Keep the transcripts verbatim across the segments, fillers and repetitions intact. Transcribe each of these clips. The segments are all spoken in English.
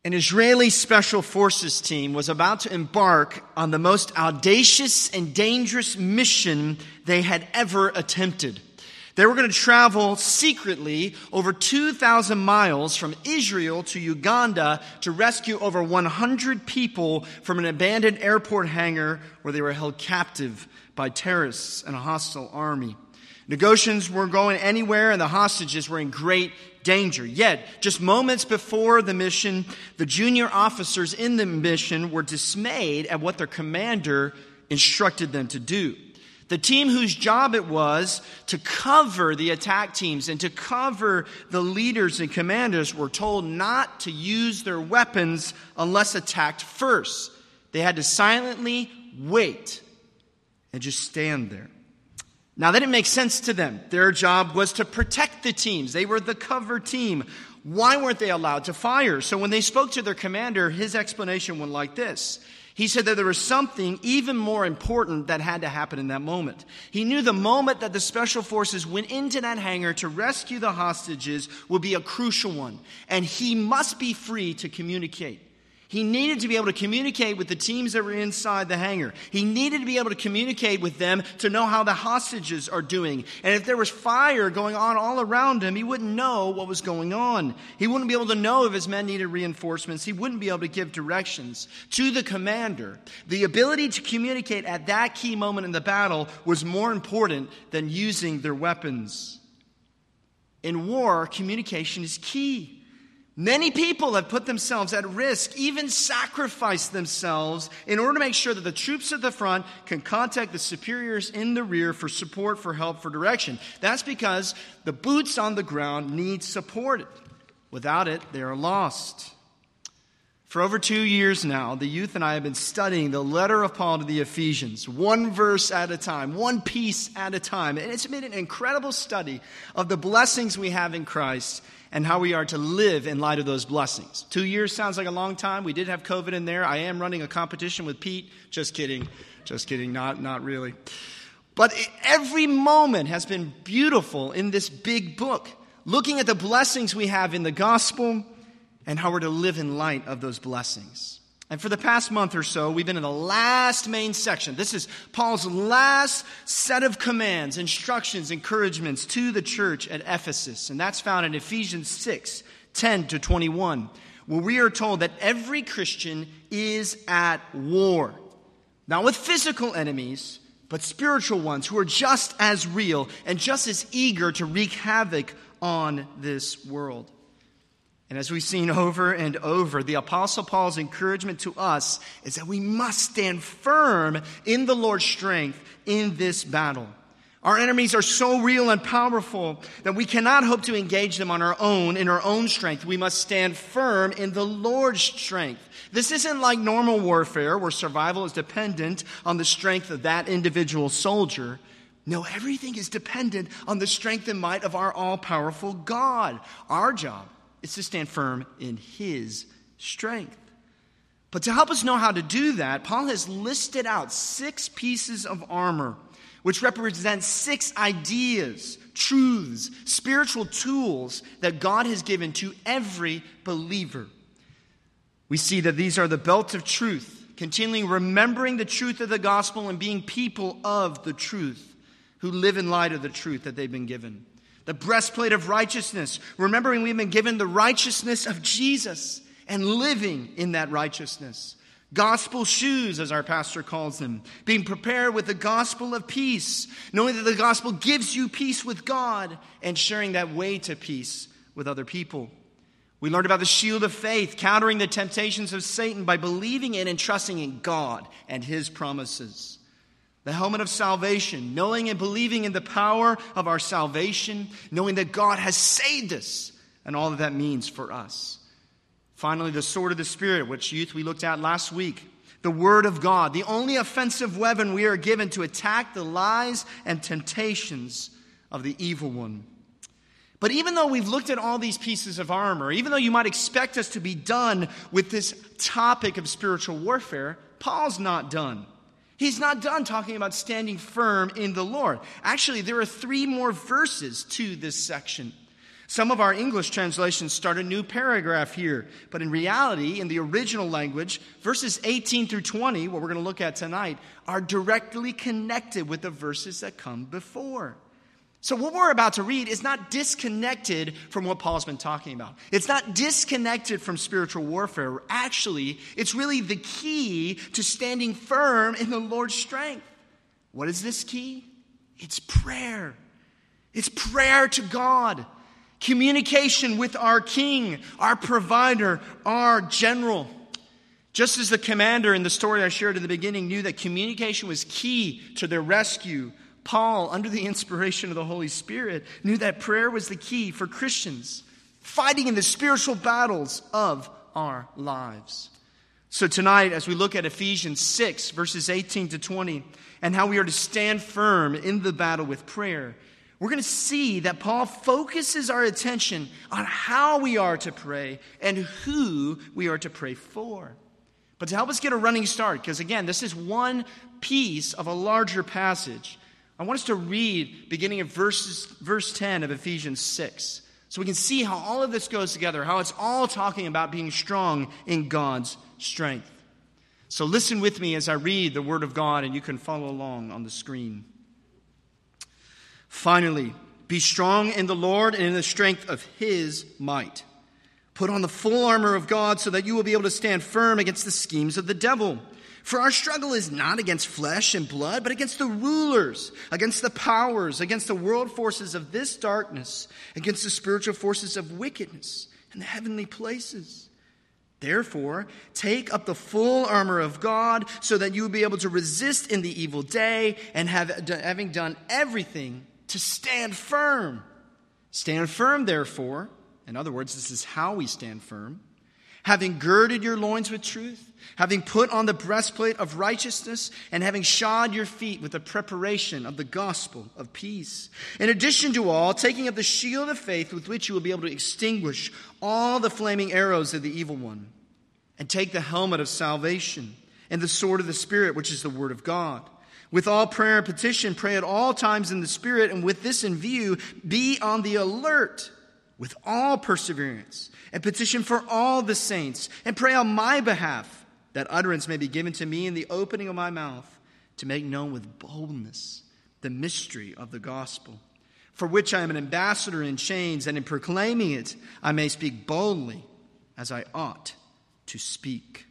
An Israeli Special Forces team was about to embark on the most audacious and dangerous mission they had ever attempted. They were going to travel secretly over two thousand miles from Israel to Uganda to rescue over one hundred people from an abandoned airport hangar where they were held captive by terrorists and a hostile army. Negotiations weren't going anywhere, and the hostages were in great danger. Yet, just moments before the mission, the junior officers in the mission were dismayed at what their commander instructed them to do. The team whose job it was to cover the attack teams and to cover the leaders and commanders were told not to use their weapons unless attacked first. They had to silently wait and just stand there. Now, that didn't make sense to them. Their job was to protect the teams. They were the cover team. Why weren't they allowed to fire? So when they spoke to their commander, his explanation went like this. He said that there was something even more important that had to happen in that moment. He knew the moment that the special forces went into that hangar to rescue the hostages would be a crucial one. And he must be free to communicate. He needed to be able to communicate with the teams that were inside the hangar. He needed to be able to communicate with them to know how the hostages are doing. And if there was fire going on all around him, he wouldn't know what was going on. He wouldn't be able to know if his men needed reinforcements. He wouldn't be able to give directions to the commander. The ability to communicate at that key moment in the battle was more important than using their weapons. In war, communication is key. Many people have put themselves at risk, even sacrificed themselves in order to make sure that the troops at the front can contact the superiors in the rear for support, for help, for direction. That's because the boots on the ground need support. Without it, they are lost. For over two years now, the youth and I have been studying the letter of Paul to the Ephesians, one verse at a time, one piece at a time. And it's been an incredible study of the blessings we have in Christ and how we are to live in light of those blessings. Two years sounds like a long time. We did have COVID in there. I am running a competition with Pete. Just kidding. Just kidding. Not, not really. But every moment has been beautiful in this big book, looking at the blessings we have in the gospel and how we're to live in light of those blessings. And for the past month or so, we've been in the last main section. This is Paul's last set of commands, instructions, encouragements to the church at Ephesus. And that's found in Ephesians six, ten to twenty-one, where we are told that every Christian is at war. Not with physical enemies, but spiritual ones who are just as real and just as eager to wreak havoc on this world. And as we've seen over and over, the Apostle Paul's encouragement to us is that we must stand firm in the Lord's strength in this battle. Our enemies are so real and powerful that we cannot hope to engage them on our own, in our own strength. We must stand firm in the Lord's strength. This isn't like normal warfare where survival is dependent on the strength of that individual soldier. No, everything is dependent on the strength and might of our all-powerful God. Our job is to stand firm in His strength. But to help us know how to do that, Paul has listed out six pieces of armor, which represent six ideas, truths, spiritual tools that God has given to every believer. We see that these are the belt of truth, continually remembering the truth of the gospel and being people of the truth who live in light of the truth that they've been given. The breastplate of righteousness, remembering we've been given the righteousness of Jesus and living in that righteousness. Gospel shoes, as our pastor calls them, being prepared with the gospel of peace, knowing that the gospel gives you peace with God and sharing that way to peace with other people. We learned about the shield of faith, countering the temptations of Satan by believing in and trusting in God and His promises. The helmet of salvation, knowing and believing in the power of our salvation, knowing that God has saved us and all that that means for us. Finally, the sword of the Spirit, which youth we looked at last week. The Word of God, the only offensive weapon we are given to attack the lies and temptations of the evil one. But even though we've looked at all these pieces of armor, even though you might expect us to be done with this topic of spiritual warfare, Paul's not done. He's not done talking about standing firm in the Lord. Actually, there are three more verses to this section. Some of our English translations start a new paragraph here, but in reality, in the original language, verses eighteen through twenty, what we're going to look at tonight, are directly connected with the verses that come before. So what we're about to read is not disconnected from what Paul's been talking about. It's not disconnected from spiritual warfare. Actually, it's really the key to standing firm in the Lord's strength. What is this key? It's prayer. It's prayer to God. Communication with our King, our provider, our general. Just as the commander in the story I shared in the beginning knew that communication was key to their rescue, Paul, under the inspiration of the Holy Spirit, knew that prayer was the key for Christians fighting in the spiritual battles of our lives. So tonight, as we look at Ephesians six, verses eighteen to twenty, and how we are to stand firm in the battle with prayer, we're going to see that Paul focuses our attention on how we are to pray and who we are to pray for. But to help us get a running start, because again, this is one piece of a larger passage, I want us to read beginning of verses, verse ten of Ephesians six, so we can see how all of this goes together, how it's all talking about being strong in God's strength. So listen with me as I read the Word of God, and you can follow along on the screen. Finally, be strong in the Lord and in the strength of His might. Put on the full armor of God so that you will be able to stand firm against the schemes of the devil. For our struggle is not against flesh and blood, but against the rulers, against the powers, against the world forces of this darkness, against the spiritual forces of wickedness in the heavenly places. Therefore, take up the full armor of God so that you will be able to resist in the evil day, and have, having done everything, to stand firm. Stand firm, therefore. In other words, this is how we stand firm. Having girded your loins with truth, having put on the breastplate of righteousness, and having shod your feet with the preparation of the gospel of peace. In addition to all, taking up the shield of faith with which you will be able to extinguish all the flaming arrows of the evil one. And take the helmet of salvation and the sword of the Spirit, which is the word of God. With all prayer and petition, pray at all times in the Spirit, and with this in view, be on the alert with all perseverance, and petition for all the saints, and pray on my behalf, that utterance may be given to me in the opening of my mouth, to make known with boldness the mystery of the gospel, for which I am an ambassador in chains, and in proclaiming it I may speak boldly as I ought to speak.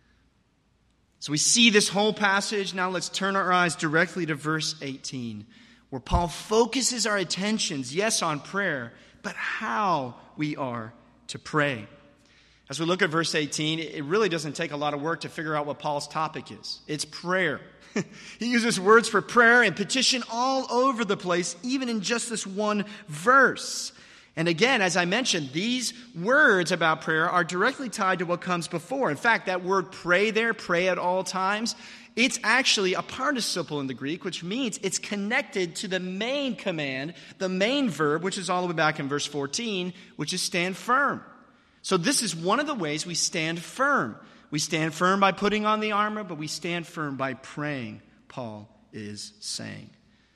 So we see this whole passage. Now let's turn our eyes directly to verse eighteen, where Paul focuses our attentions, yes, on prayer, but how we are to pray. As we look at verse eighteen, it really doesn't take a lot of work to figure out what Paul's topic is. It's prayer. He uses words for prayer and petition all over the place, even in just this one verse. And again, as I mentioned, these words about prayer are directly tied to what comes before. In fact, that word pray there, pray at all times, it's actually a participle in the Greek, which means it's connected to the main command, the main verb, which is all the way back in verse fourteen, which is stand firm. So this is one of the ways we stand firm. We stand firm by putting on the armor, but we stand firm by praying, Paul is saying.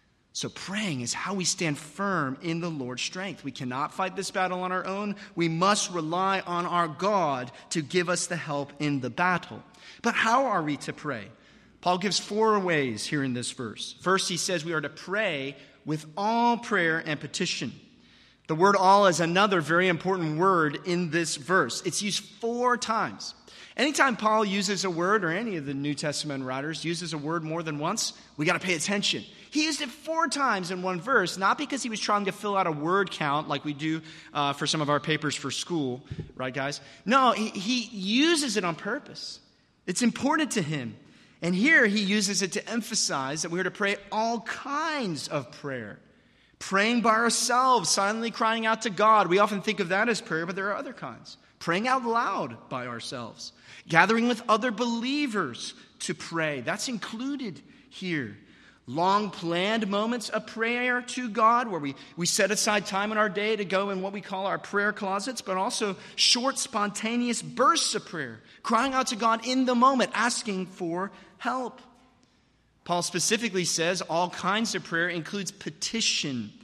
So praying is how we stand firm in the Lord's strength. We cannot fight this battle on our own. We must rely on our God to give us the help in the battle. But how are we to pray? Paul gives four ways here in this verse. First, he says we are to pray with all prayer and petition. The word all is another very important word in this verse. It's used four times. Anytime Paul uses a word, or any of the New Testament writers uses a word more than once, we got to pay attention. He used it four times in one verse, not because he was trying to fill out a word count like we do uh, for some of our papers for school, right, guys? No, he, he uses it on purpose. It's important to him. And here he uses it to emphasize that we are to pray all kinds of prayer. Praying by ourselves, silently crying out to God. We often think of that as prayer, but there are other kinds. Praying out loud by ourselves. Gathering with other believers to pray. That's included here. Long planned moments of prayer to God, where we, we set aside time in our day to go in what we call our prayer closets, but also short, spontaneous bursts of prayer, crying out to God in the moment, asking for help. Paul specifically says all kinds of prayer includes petition.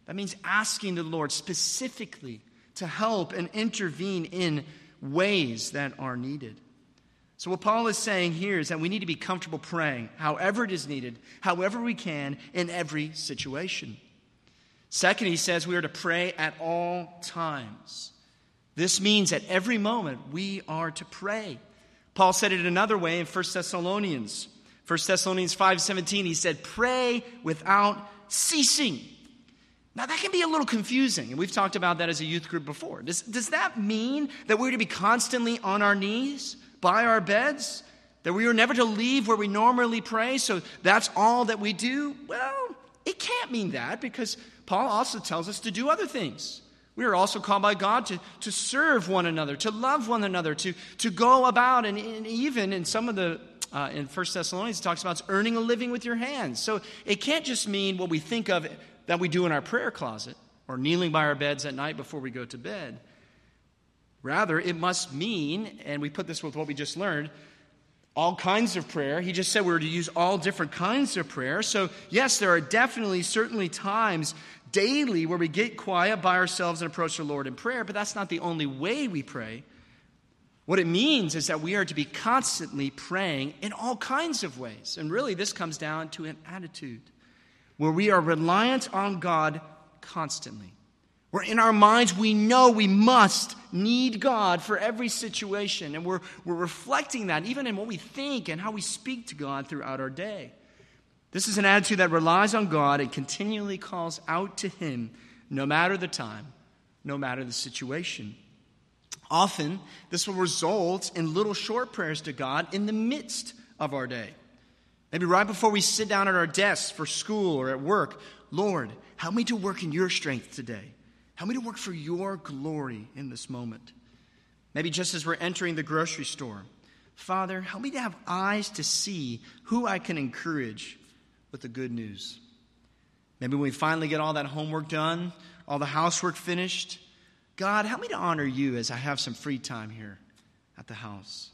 That means asking the Lord specifically to help and intervene in ways that are needed. So what Paul is saying here is that we need to be comfortable praying, however it is needed, however we can, in every situation. Second, he says we are to pray at all times. This means at every moment we are to pray. Paul said it another way in First Thessalonians. First Thessalonians five seventeen, he said, pray without ceasing. Now that can be a little confusing, and we've talked about that as a youth group before. Does, does that mean that we're to be constantly on our knees, by our beds? That we are never to leave where we normally pray, so that's all that we do? Well, it can't mean that, because Paul also tells us to do other things. We are also called by God to, to serve one another, to love one another, to, to go about, and, and even in some of the, uh, in First Thessalonians, it talks about earning a living with your hands. So it can't just mean what we think of that we do in our prayer closet or kneeling by our beds at night before we go to bed. Rather, it must mean, and we put this with what we just learned, all kinds of prayer. He just said we were to use all different kinds of prayer. So yes, there are definitely, certainly times daily where we get quiet by ourselves and approach the Lord in prayer, but that's not the only way we pray. What it means is that we are to be constantly praying in all kinds of ways. And really, this comes down to an attitude where we are reliant on God constantly. Where in our minds we know we must need God for every situation. And we're, we're reflecting that even in what we think and how we speak to God throughout our day. This is an attitude that relies on God and continually calls out to Him no matter the time, no matter the situation. Often, this will result in little short prayers to God in the midst of our day. Maybe right before we sit down at our desks for school or at work. Lord, help me to work in your strength today. Help me to work for your glory in this moment. Maybe just as we're entering the grocery store. Father, help me to have eyes to see who I can encourage with the good news. Maybe when we finally get all that homework done, all the housework finished. God, help me to honor you as I have some free time here at the house.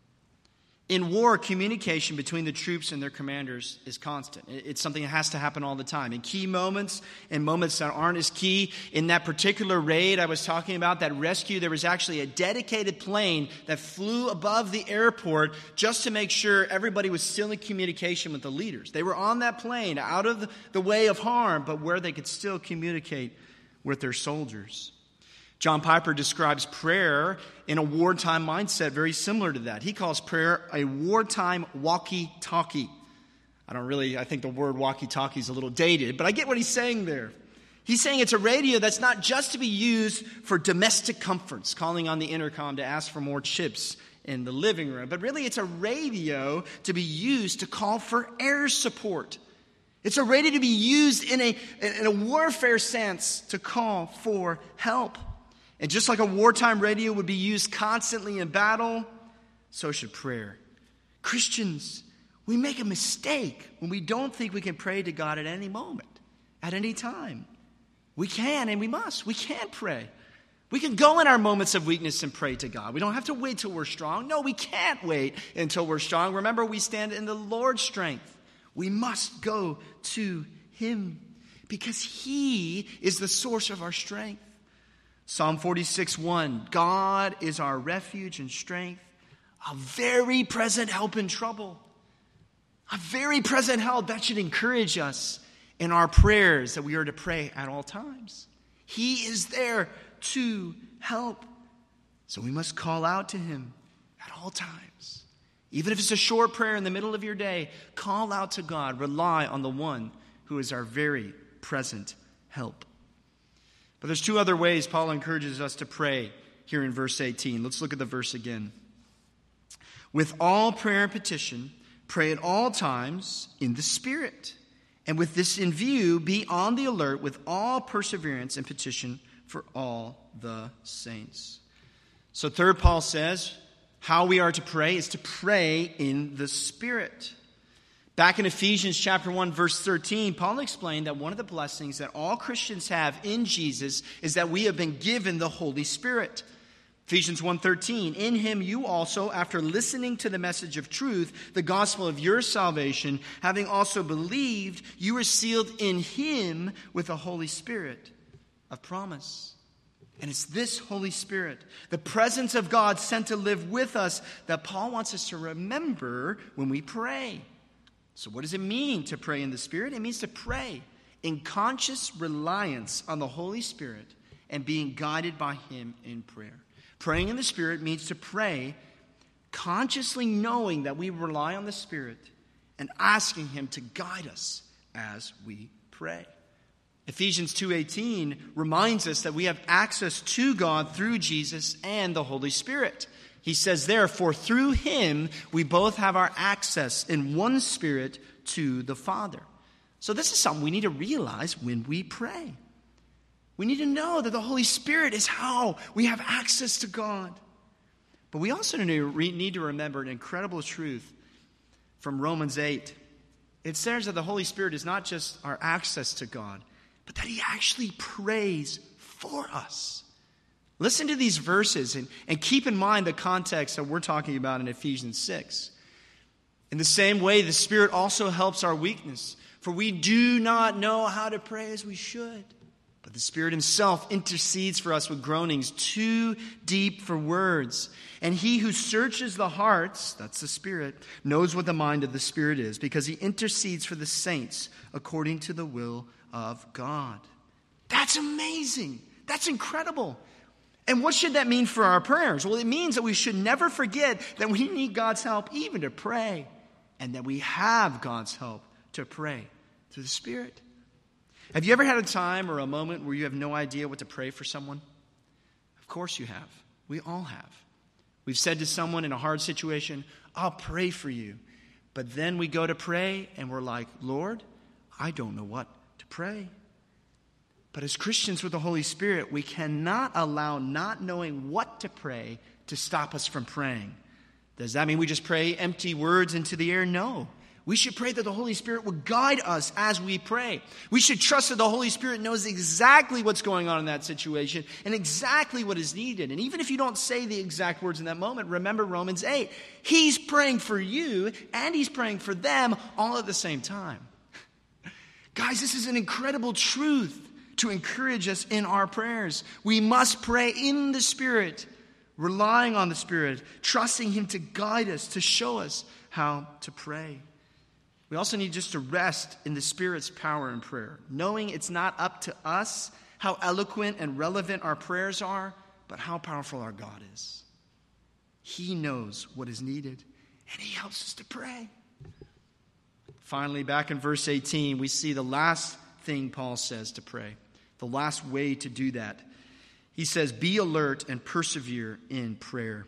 In war, communication between the troops and their commanders is constant. It's something that has to happen all the time. In key moments and moments that aren't as key, in that particular raid I was talking about, that rescue, there was actually a dedicated plane that flew above the airport just to make sure everybody was still in communication with the leaders. They were on that plane, out of the way of harm, but where they could still communicate with their soldiers. John Piper describes prayer in a wartime mindset very similar to that. He calls prayer a wartime walkie-talkie. I don't really, I think the word walkie-talkie is a little dated, but I get what he's saying there. He's saying it's a radio that's not just to be used for domestic comforts, calling on the intercom to ask for more chips in the living room, but really it's a radio to be used to call for air support. It's a radio to be used in a, in a warfare sense to call for help. And just like a wartime radio would be used constantly in battle, so should prayer. Christians, we make a mistake when we don't think we can pray to God at any moment, at any time. We can and we must. We can pray. We can go in our moments of weakness and pray to God. We don't have to wait till we're strong. No, we can't wait until we're strong. Remember, we stand in the Lord's strength. We must go to Him because He is the source of our strength. Psalm forty-six one, God is our refuge and strength, a very present help in trouble. A very present help. That should encourage us in our prayers that we are to pray at all times. He is there to help. So we must call out to Him at all times. Even if it's a short prayer in the middle of your day, call out to God. Rely on the one who is our very present help. But there's two other ways Paul encourages us to pray here in verse eighteen. Let's look at the verse again. With all prayer and petition, pray at all times in the Spirit. And with this in view, be on the alert with all perseverance and petition for all the saints. So third, Paul says, how we are to pray is to pray in the Spirit. Back in Ephesians chapter one, verse thirteen, Paul explained that one of the blessings that all Christians have in Jesus is that we have been given the Holy Spirit. Ephesians one thirteen, in him you also, after listening to the message of truth, the gospel of your salvation, having also believed, you were sealed in him with the Holy Spirit of promise. And it's this Holy Spirit, the presence of God sent to live with us, that Paul wants us to remember when we pray. So what does it mean to pray in the Spirit? It means to pray in conscious reliance on the Holy Spirit and being guided by him in prayer. Praying in the Spirit means to pray consciously knowing that we rely on the Spirit and asking him to guide us as we pray. Ephesians two eighteen reminds us that we have access to God through Jesus and the Holy Spirit. He says, therefore, through him we both have our access in one Spirit to the Father. So this is something we need to realize when we pray. We need to know that the Holy Spirit is how we have access to God. But we also need to remember an incredible truth from Romans eight. It says that the Holy Spirit is not just our access to God, but that he actually prays for us. Listen to these verses and, and keep in mind the context that we're talking about in Ephesians six. In the same way, the Spirit also helps our weakness, for we do not know how to pray as we should. But the Spirit himself intercedes for us with groanings too deep for words. And he who searches the hearts, that's the Spirit, knows what the mind of the Spirit is, because he intercedes for the saints according to the will of God. That's amazing. That's incredible. And what should that mean for our prayers? Well, it means that we should never forget that we need God's help even to pray, and that we have God's help to pray through the Spirit. Have you ever had a time or a moment where you have no idea what to pray for someone? Of course you have. We all have. We've said to someone in a hard situation, I'll pray for you. But then we go to pray and we're like, Lord, I don't know what to pray. But as Christians with the Holy Spirit, we cannot allow not knowing what to pray to stop us from praying. Does that mean we just pray empty words into the air? No. We should pray that the Holy Spirit will guide us as we pray. We should trust that the Holy Spirit knows exactly what's going on in that situation and exactly what is needed. And even if you don't say the exact words in that moment, remember Romans eight. He's praying for you and he's praying for them all at the same time. Guys, this is an incredible truth to encourage us in our prayers. We must pray in the Spirit, relying on the Spirit, trusting him to guide us, to show us how to pray. We also need just to rest in the Spirit's power in prayer, knowing it's not up to us how eloquent and relevant our prayers are, but how powerful our God is. He knows what is needed, and he helps us to pray. Finally, back in verse eighteen, we see the last thing Paul says to pray, the last way to do that. He says, be alert and persevere in prayer.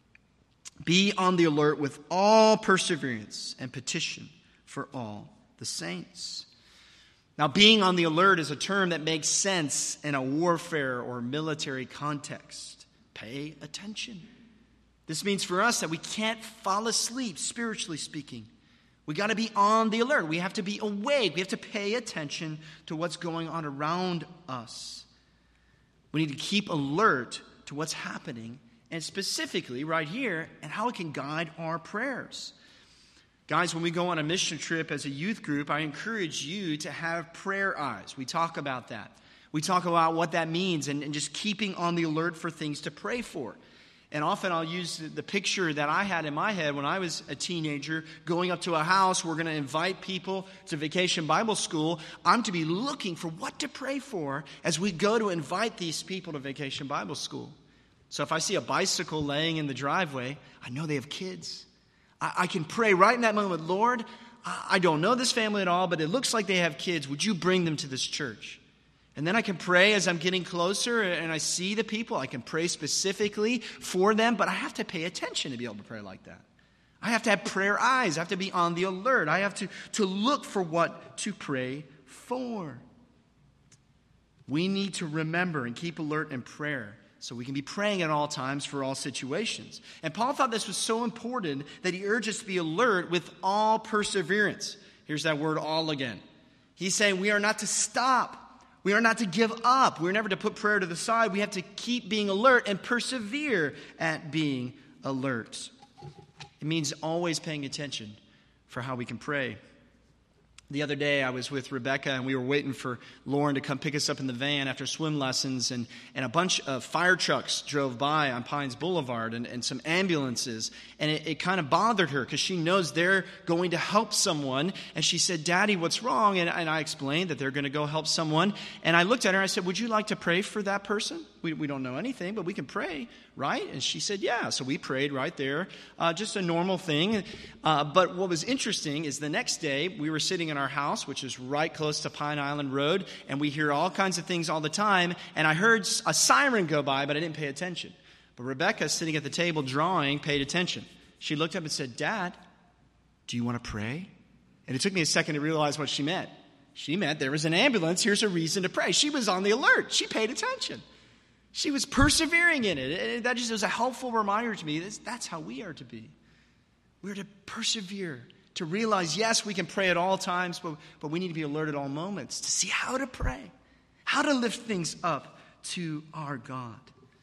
Be on the alert with all perseverance and petition for all the saints. Now, being on the alert is a term that makes sense in a warfare or military context. Pay attention. This means for us that we can't fall asleep, spiritually speaking. We got to be on the alert. We have to be awake. We have to pay attention to what's going on around us. We need to keep alert to what's happening, and specifically right here, and how it can guide our prayers. Guys, when we go on a mission trip as a youth group, I encourage you to have prayer eyes. We talk about that. We talk about what that means and, and just keeping on the alert for things to pray for. And often I'll use the picture that I had in my head when I was a teenager, going up to a house. We're going to invite people to Vacation Bible School. I'm to be looking for what to pray for as we go to invite these people to Vacation Bible School. So if I see a bicycle laying in the driveway, I know they have kids. I can pray right in that moment, Lord, I don't know this family at all, but it looks like they have kids. Would you bring them to this church? And then I can pray as I'm getting closer and I see the people. I can pray specifically for them, but I have to pay attention to be able to pray like that. I have to have prayer eyes. I have to be on the alert. I have to, to look for what to pray for. We need to remember and keep alert in prayer, so we can be praying at all times for all situations. And Paul thought this was so important that he urged us to be alert with all perseverance. Here's that word all again. He's saying we are not to stop We are not to give up. We're never to put prayer to the side. We have to keep being alert and persevere at being alert. It means always paying attention for how we can pray. The other day, I was with Rebecca, and we were waiting for Lauren to come pick us up in the van after swim lessons, and, and a bunch of fire trucks drove by on Pines Boulevard and, and some ambulances, and it, it kind of bothered her because she knows they're going to help someone, and she said, "Daddy, what's wrong?" And, and I explained that they're going to go help someone, and I looked at her and I said, "Would you like to pray for that person? We, we don't know anything, but we can pray, right?" And she said, "Yeah." So we prayed right there, uh, just a normal thing. Uh, but what was interesting is the next day, we were sitting in our house, which is right close to Pine Island Road, and we hear all kinds of things all the time, and I heard a siren go by, but I didn't pay attention. But Rebecca, sitting at the table drawing, paid attention. She looked up and said, "Dad, do you want to pray?" And it took me a second to realize what she meant. She meant there was an ambulance, here's a reason to pray. She was on the alert. She paid attention. She was persevering in it. And that just was a helpful reminder to me. That's how we are to be. We're to persevere, to realize, yes, we can pray at all times, but, but we need to be alert at all moments to see how to pray, how to lift things up to our God.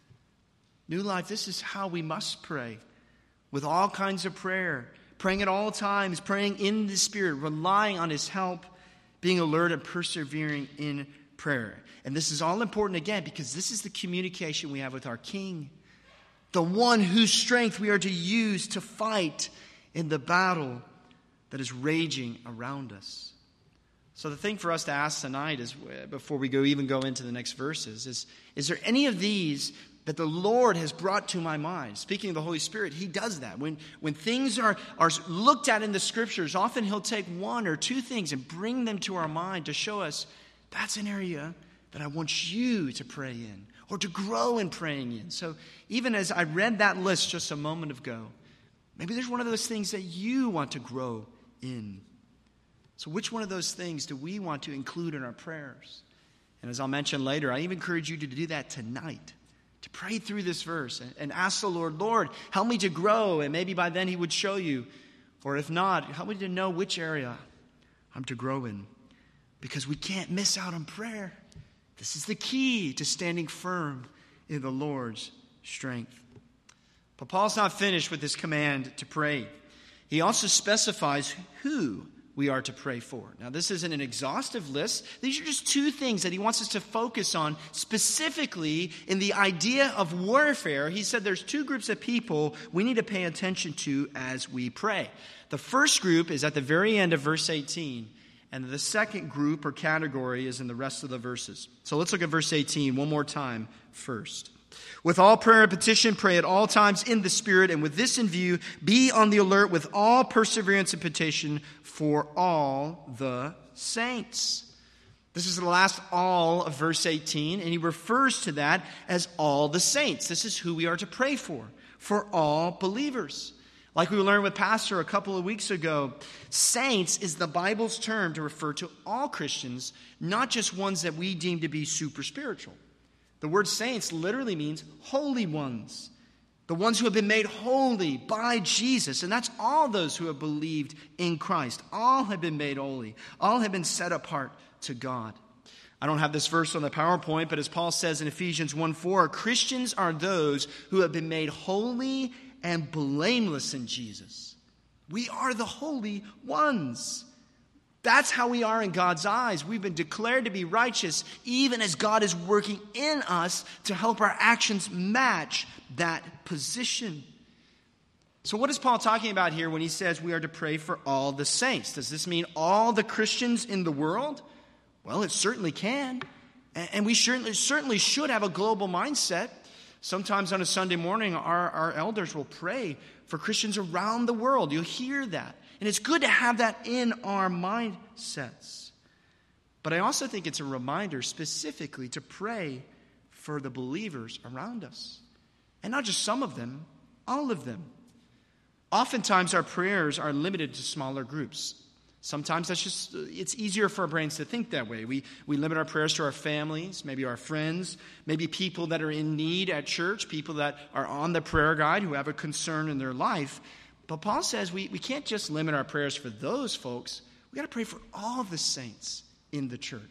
New Life, this is how we must pray, with all kinds of prayer, praying at all times, praying in the Spirit, relying on His help, being alert and persevering in prayer. And this is all important, again, because this is the communication we have with our King, the one whose strength we are to use to fight in the battle that is raging around us. So the thing for us to ask tonight is, before we go even go into the next verses, is, is there any of these that the Lord has brought to my mind? Speaking of the Holy Spirit, He does that. When, when things are, are looked at in the Scriptures, often He'll take one or two things and bring them to our mind to show us, that's an area that I want you to pray in or to grow in praying in. So even as I read that list just a moment ago, maybe there's one of those things that you want to grow in. So which one of those things do we want to include in our prayers? And as I'll mention later, I even encourage you to do that tonight, to pray through this verse and, and ask the Lord, Lord, help me to grow. And maybe by then He would show you. Or if not, help me to know which area I'm to grow in. Because we can't miss out on prayer. This is the key to standing firm in the Lord's strength. But Paul's not finished with this command to pray. He also specifies who we are to pray for. Now, this isn't an exhaustive list. These are just two things that he wants us to focus on specifically in the idea of warfare. He said there's two groups of people we need to pay attention to as we pray. The first group is at the very end of verse eighteen. And the second group or category is in the rest of the verses. So let's look at verse eighteen one more time first. With all prayer and petition, pray at all times in the Spirit, and with this in view, be on the alert with all perseverance and petition for all the saints. This is the last all of verse eighteen, and he refers to that as all the saints. This is who we are to pray for, for all believers. Like we learned with Pastor a couple of weeks ago, saints is the Bible's term to refer to all Christians, not just ones that we deem to be super spiritual. The word saints literally means holy ones, the ones who have been made holy by Jesus. And that's all those who have believed in Christ. All have been made holy. All have been set apart to God. I don't have this verse on the PowerPoint, but as Paul says in Ephesians one four, Christians are those who have been made holy and blameless in Jesus. We are the holy ones. That's how we are in God's eyes. We've been declared to be righteous, even as God is working in us to help our actions match that position. So what is Paul talking about here when he says we are to pray for all the saints? Does this mean all the Christians in the world? Well, it certainly can. And we certainly, certainly should have a global mindset. Sometimes on a Sunday morning, our, our elders will pray for Christians around the world. You'll hear that. And it's good to have that in our mindsets. But I also think it's a reminder specifically to pray for the believers around us. And not just some of them, all of them. Oftentimes our prayers are limited to smaller groups. Sometimes that's just, it's easier for our brains to think that way. We we limit our prayers to our families, maybe our friends, maybe people that are in need at church, people that are on the prayer guide who have a concern in their life. But Paul says we, we can't just limit our prayers for those folks. We got to pray for all the saints in the church,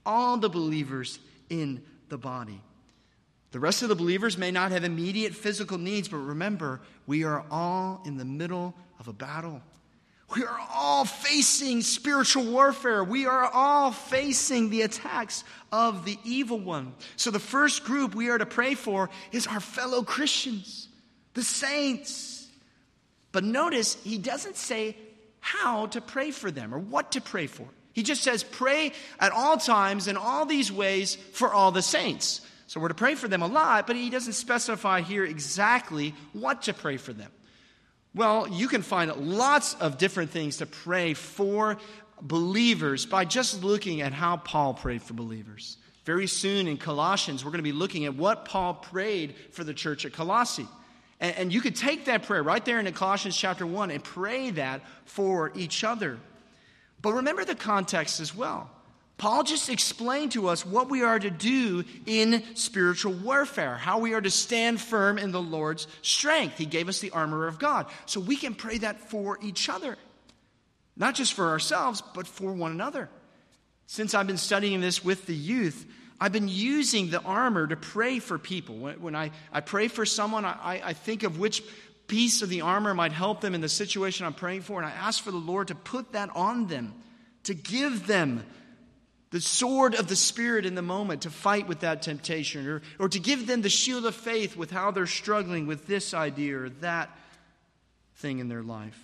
all the believers in the body. The rest of the believers may not have immediate physical needs, but remember, we are all in the middle of a battle. We are all facing spiritual warfare. We are all facing the attacks of the evil one. So the first group we are to pray for is our fellow Christians, the saints. But notice, he doesn't say how to pray for them or what to pray for. He just says pray at all times in all these ways for all the saints. So we're to pray for them a lot, but he doesn't specify here exactly what to pray for them. Well, you can find lots of different things to pray for believers by just looking at how Paul prayed for believers. Very soon in Colossians, we're going to be looking at what Paul prayed for the church at Colossae. And, and you could take that prayer right there in Colossians chapter one and pray that for each other. But remember the context as well. Paul just explained to us what we are to do in spiritual warfare, how we are to stand firm in the Lord's strength. He gave us the armor of God. So we can pray that for each other, not just for ourselves, but for one another. Since I've been studying this with the youth, I've been using the armor to pray for people. When, when I, I pray for someone, I, I think of which piece of the armor might help them in the situation I'm praying for, and I ask for the Lord to put that on them, to give them the sword of the Spirit in the moment to fight with that temptation, or, or to give them the shield of faith with how they're struggling with this idea or that thing in their life.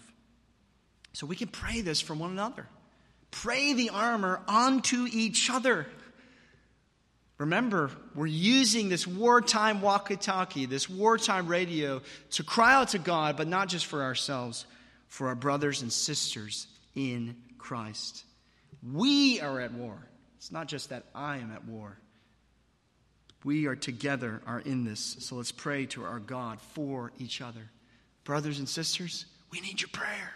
So we can pray this for one another. Pray the armor onto each other. Remember, we're using this wartime walkie-talkie, this wartime radio to cry out to God, but not just for ourselves, for our brothers and sisters in Christ. We are at war. It's not just that I am at war. We are together, are in this. So let's pray to our God for each other. Brothers and sisters, we need your prayer.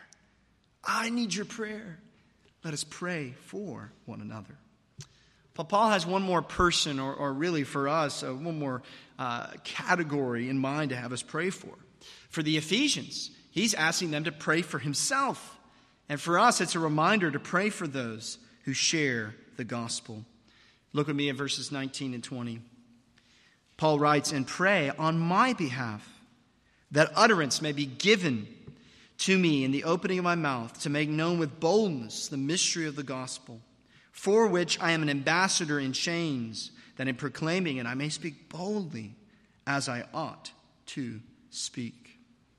I need your prayer. Let us pray for one another. But Paul has one more person, or, or really for us, uh, one more uh, category in mind to have us pray for. For the Ephesians, he's asking them to pray for himself. And for us, it's a reminder to pray for those who share the gospel. Look with me at verses nineteen and twenty. Paul writes, "And pray on my behalf, that utterance may be given to me in the opening of my mouth, to make known with boldness the mystery of the gospel, for which I am an ambassador in chains, that in proclaiming it I may speak boldly as I ought to speak."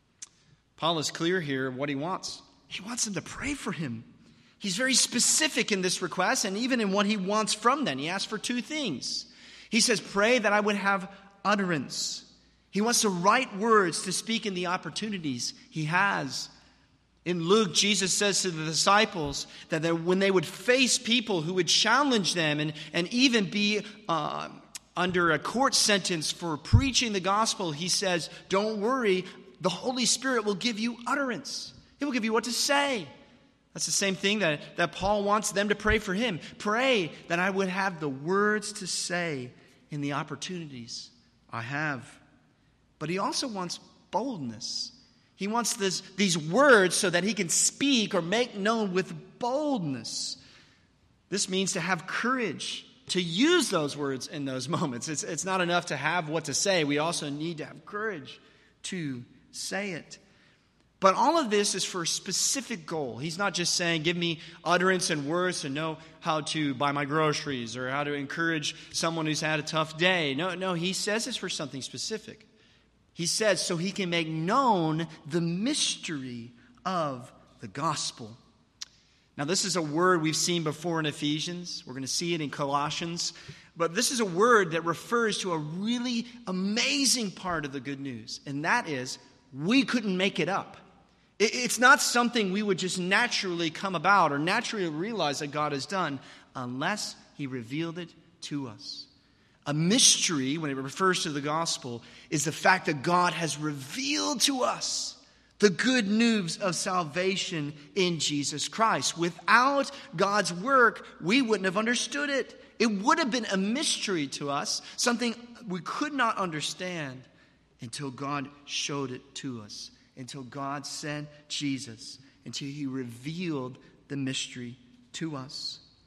Paul is clear here what he wants. He wants them to pray for him. He's very specific in this request, and even in what he wants from them. He asks for two things. He says, pray that I would have utterance. He wants the right words to speak in the opportunities he has. In Luke, Jesus says to the disciples that they, when they would face people who would challenge them and, and even be uh, under a court sentence for preaching the gospel, he says, don't worry, the Holy Spirit will give you utterance. He will give you what to say. That's the same thing that, that Paul wants them to pray for him. Pray that I would have the words to say in the opportunities I have. But he also wants boldness. He wants this, these words so that he can speak or make known with boldness. This means to have courage to use those words in those moments. It's, it's not enough to have what to say. We also need to have courage to say it. But all of this is for a specific goal. He's not just saying, give me utterance and words to know how to buy my groceries or how to encourage someone who's had a tough day. No, no, he says this for something specific. He says so he can make known the mystery of the gospel. Now, this is a word we've seen before in Ephesians. We're going to see it in Colossians. But this is a word that refers to a really amazing part of the good news. And that is, we couldn't make it up. It's not something we would just naturally come about or naturally realize that God has done unless he revealed it to us. A mystery, when it refers to the gospel, is the fact that God has revealed to us the good news of salvation in Jesus Christ. Without God's work, we wouldn't have understood it. It would have been a mystery to us, something we could not understand until God showed it to us, until God sent Jesus, until he revealed the mystery to us.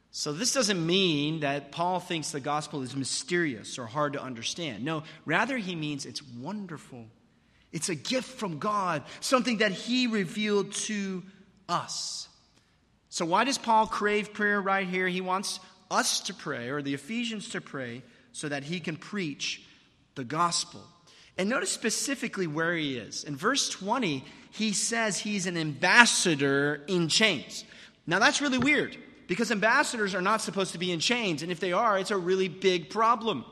So this doesn't mean that Paul thinks the gospel is mysterious or hard to understand. No, rather he means it's wonderful. It's a gift from God, something that he revealed to us. So why does Paul crave prayer right here? He wants us to pray, or the Ephesians to pray, so that he can preach the gospel. And notice specifically where he is. In verse twenty, he says he's an ambassador in chains. Now that's really weird, because ambassadors are not supposed to be in chains, and if they are, it's a really big problem.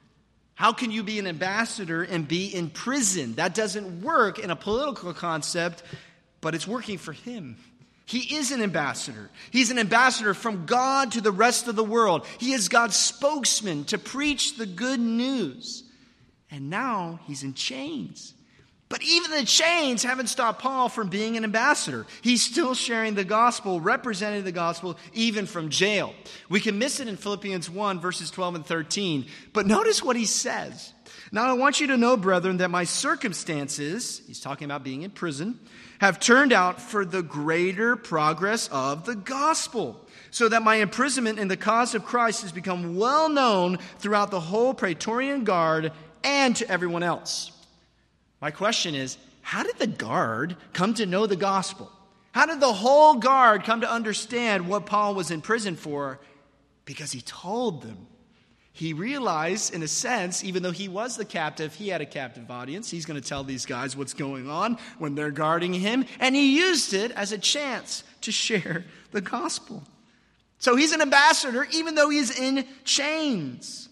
How can you be an ambassador and be in prison? That doesn't work in a political concept, but it's working for him. He is an ambassador. He's an ambassador from God to the rest of the world. He is God's spokesman to preach the good news. And now he's in chains. But even the chains haven't stopped Paul from being an ambassador. He's still sharing the gospel, representing the gospel, even from jail. We can miss it in Philippians one, verses twelve and thirteen. But notice what he says. Now I want you to know, brethren, that my circumstances, he's talking about being in prison, have turned out for the greater progress of the gospel, so that my imprisonment in the cause of Christ has become well known throughout the whole Praetorian Guard and to everyone else. My question is, how did the guard come to know the gospel? How did the whole guard come to understand what Paul was in prison for? Because he told them. He realized, in a sense, even though he was the captive, he had a captive audience. He's going to tell these guys what's going on when they're guarding him. And he used it as a chance to share the gospel. So he's an ambassador, even though he's in chains.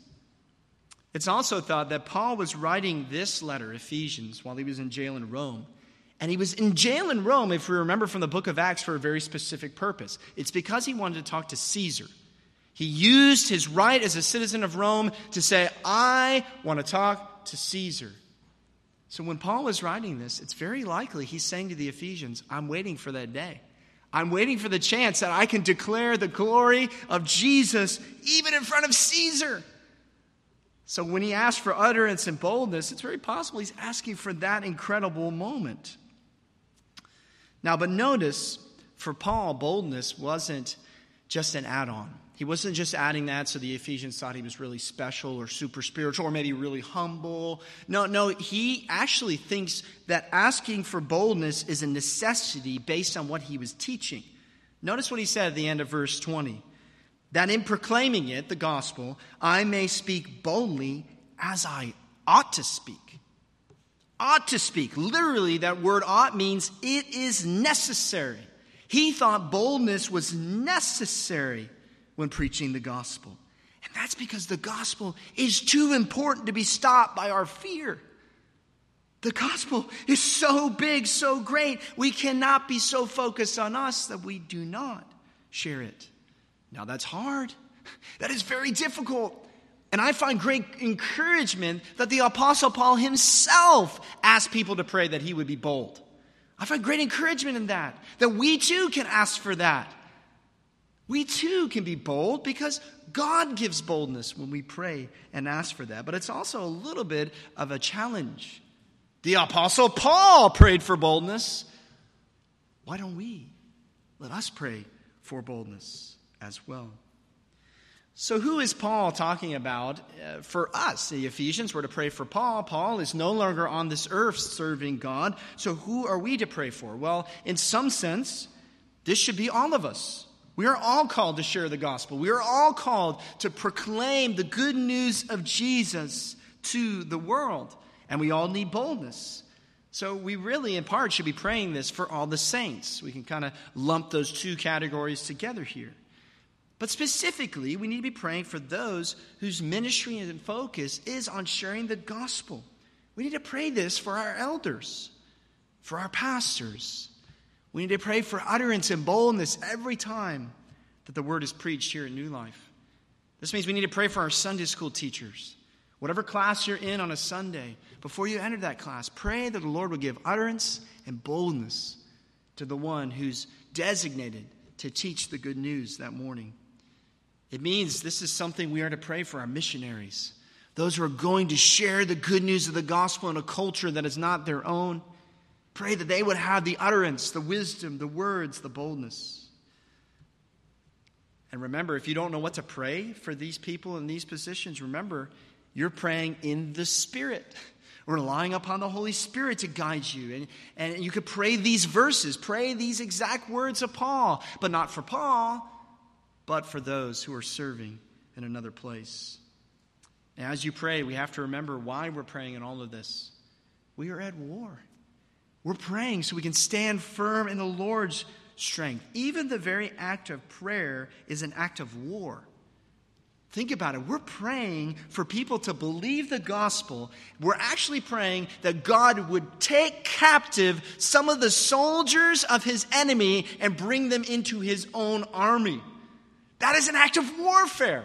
It's also thought that Paul was writing this letter, Ephesians, while he was in jail in Rome. And he was in jail in Rome, if we remember from the book of Acts, for a very specific purpose. It's because he wanted to talk to Caesar. He used his right as a citizen of Rome to say, I want to talk to Caesar. So when Paul is writing this, it's very likely he's saying to the Ephesians, I'm waiting for that day. I'm waiting for the chance that I can declare the glory of Jesus even in front of Caesar. So when he asks for utterance and boldness, it's very possible he's asking for that incredible moment. Now, but notice, for Paul, boldness wasn't just an add-on. He wasn't just adding that so the Ephesians thought he was really special or super spiritual or maybe really humble. No, no, he actually thinks that asking for boldness is a necessity based on what he was teaching. Notice what he said at the end of verse twenty. That in proclaiming it, the gospel, I may speak boldly as I ought to speak. Ought to speak. Literally, that word ought means it is necessary. He thought boldness was necessary when preaching the gospel. And that's because the gospel is too important to be stopped by our fear. The gospel is so big, so great, we cannot be so focused on us that we do not share it. Now that's hard. That is very difficult. And I find great encouragement that the Apostle Paul himself asked people to pray that he would be bold. I find great encouragement in that, that we too can ask for that. We too can be bold because God gives boldness when we pray and ask for that. But it's also a little bit of a challenge. The Apostle Paul prayed for boldness. Why don't we? Let us pray for boldness as well. So who is Paul talking about uh, for us? The Ephesians were to pray for Paul. Paul is no longer on this earth serving God. So who are we to pray for? Well, in some sense, this should be all of us. We are all called to share the gospel. We are all called to proclaim the good news of Jesus to the world. And we all need boldness. So we really, in part, should be praying this for all the saints. We can kind of lump those two categories together here. But specifically, we need to be praying for those whose ministry and focus is on sharing the gospel. We need to pray this for our elders, for our pastors. We need to pray for utterance and boldness every time that the word is preached here at New Life. This means we need to pray for our Sunday school teachers. Whatever class you're in on a Sunday, before you enter that class, pray that the Lord will give utterance and boldness to the one who's designated to teach the good news that morning. It means this is something we are to pray for our missionaries, those who are going to share the good news of the gospel in a culture that is not their own. Pray that they would have the utterance, the wisdom, the words, the boldness. And remember, if you don't know what to pray for these people in these positions, remember, you're praying in the Spirit, relying upon the Holy Spirit to guide you. And, and you could pray these verses, pray these exact words of Paul, but not for Paul, but for those who are serving in another place. And as you pray, we have to remember why we're praying in all of this. We are at war. We're praying so we can stand firm in the Lord's strength. Even the very act of prayer is an act of war. Think about it. We're praying for people to believe the gospel. We're actually praying that God would take captive some of the soldiers of his enemy and bring them into his own army. That is an act of warfare.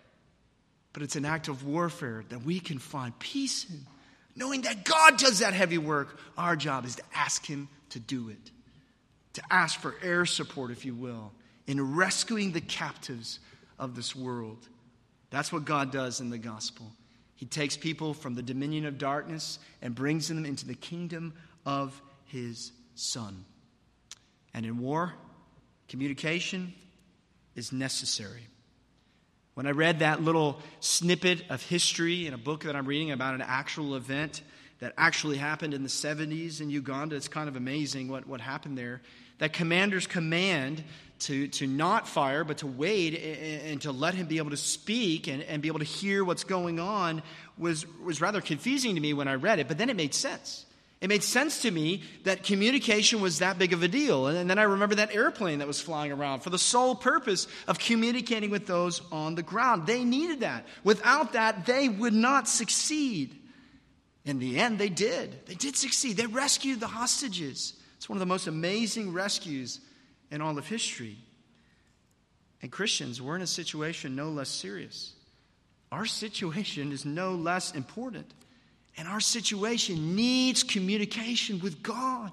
But it's an act of warfare that we can find peace in. Knowing that God does that heavy work, our job is to ask him to do it. To ask for air support, if you will, in rescuing the captives of this world. That's what God does in the gospel. He takes people from the dominion of darkness and brings them into the kingdom of his Son. And in war, communication is necessary. When I read that little snippet of history in a book that I'm reading about an actual event that actually happened in the seventies in Uganda, it's kind of amazing what, what happened there. That commander's command to, to not fire, but to wait and, and to let him be able to speak and, and be able to hear what's going on was, was rather confusing to me when I read it, but then it made sense. It made sense to me that communication was that big of a deal. And then I remember that airplane that was flying around for the sole purpose of communicating with those on the ground. They needed that. Without that, they would not succeed. In the end, they did. They did succeed. They rescued the hostages. It's one of the most amazing rescues in all of history. And Christians, we're in a situation no less serious. Our situation is no less important. And our situation needs communication with God.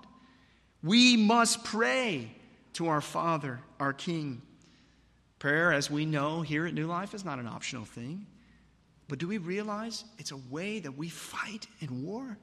We must pray to our Father, our King. Prayer, as we know here at New Life, is not an optional thing. But do we realize it's a way that we fight in war?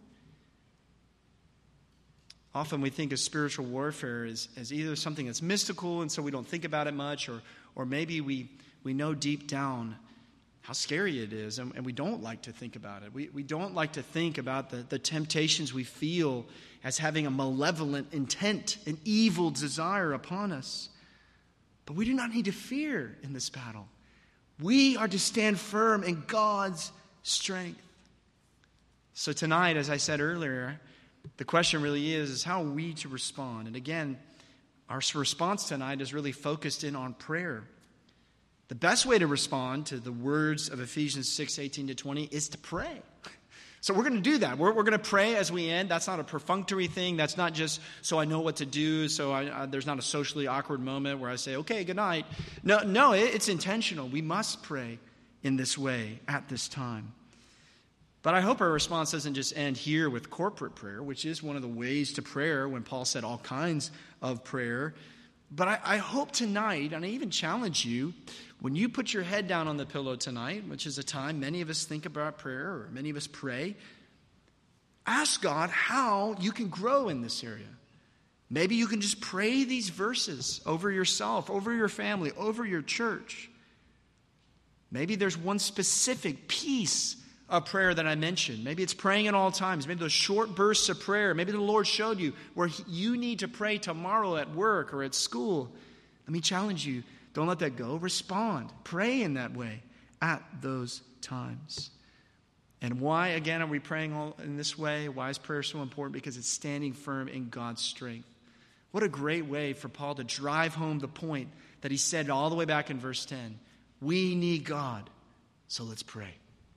Often we think of spiritual warfare as, as either something that's mystical and so we don't think about it much, or, or maybe we, we know deep down how scary it is, and, and we don't like to think about it. We, we don't like to think about the, the temptations we feel as having a malevolent intent, an evil desire upon us. But we do not need to fear in this battle. We are to stand firm in God's strength. So tonight, as I said earlier, the question really is, is how are we to respond? And again, our response tonight is really focused in on prayer. The best way to respond to the words of Ephesians six, eighteen to twenty is to pray. So we're going to do that. We're, we're going to pray as we end. That's not a perfunctory thing. That's not just so I know what to do, so I, I, there's not a socially awkward moment where I say, okay, good night. No, no, it, it's intentional. We must pray in this way at this time. But I hope our response doesn't just end here with corporate prayer, which is one of the ways to prayer when Paul said all kinds of prayer. But I, I hope tonight, and I even challenge you, when you put your head down on the pillow tonight, which is a time many of us think about prayer, or many of us pray, ask God how you can grow in this area. Maybe you can just pray these verses over yourself, over your family, over your church. Maybe there's one specific piece of prayer that I mentioned. Maybe it's praying at all times. Maybe those short bursts of prayer. Maybe the Lord showed you where you need to pray tomorrow at work or at school. Let me challenge you. Don't let that go. Respond. Pray in that way at those times. And why, again, are we praying all in this way? Why is prayer so important? Because it's standing firm in God's strength. What a great way for Paul to drive home the point that he said all the way back in verse ten. We need God, so let's pray.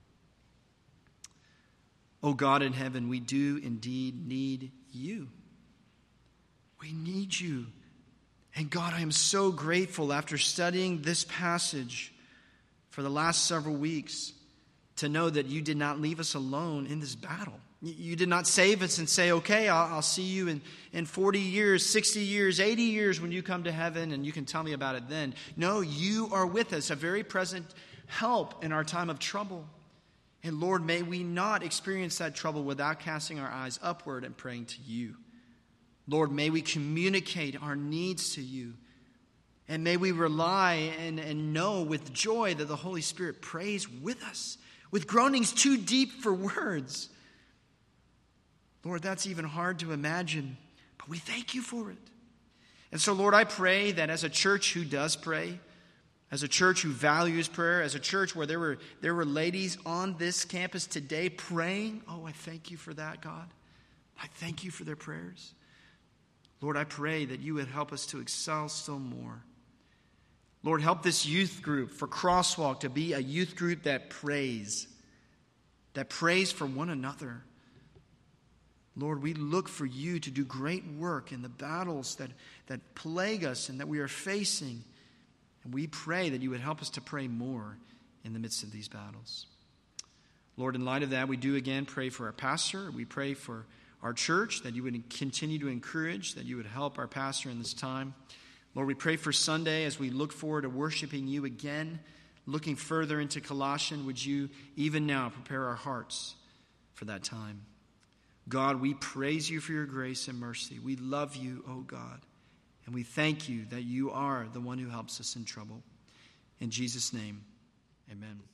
Oh God in heaven, we do indeed need you. We need you. And God, I am so grateful after studying this passage for the last several weeks to know that you did not leave us alone in this battle. You did not save us and say, okay, I'll, I'll see you in, in forty years, sixty years, eighty years when you come to heaven and you can tell me about it then. No, you are with us, a very present help in our time of trouble. And Lord, may we not experience that trouble without casting our eyes upward and praying to you. Lord, may we communicate our needs to you. And may we rely and, and know with joy that the Holy Spirit prays with us, with groanings too deep for words. Lord, that's even hard to imagine, but we thank you for it. And so, Lord, I pray that as a church who does pray, as a church who values prayer, as a church where there were, there were ladies on this campus today praying, oh, I thank you for that, God. I thank you for their prayers. Lord, I pray that you would help us to excel still more. Lord, help this youth group for Crosswalk to be a youth group that prays, that prays for one another. Lord, we look for you to do great work in the battles that, that plague us and that we are facing. And we pray that you would help us to pray more in the midst of these battles. Lord, in light of that, we do again pray for our pastor. We pray for our church, that you would continue to encourage, that you would help our pastor in this time. Lord, we pray for Sunday as we look forward to worshiping you again, looking further into Colossians. Would you even now prepare our hearts for that time? God, we praise you for your grace and mercy. We love you, oh God, and we thank you that you are the one who helps us in trouble. In Jesus' name, amen.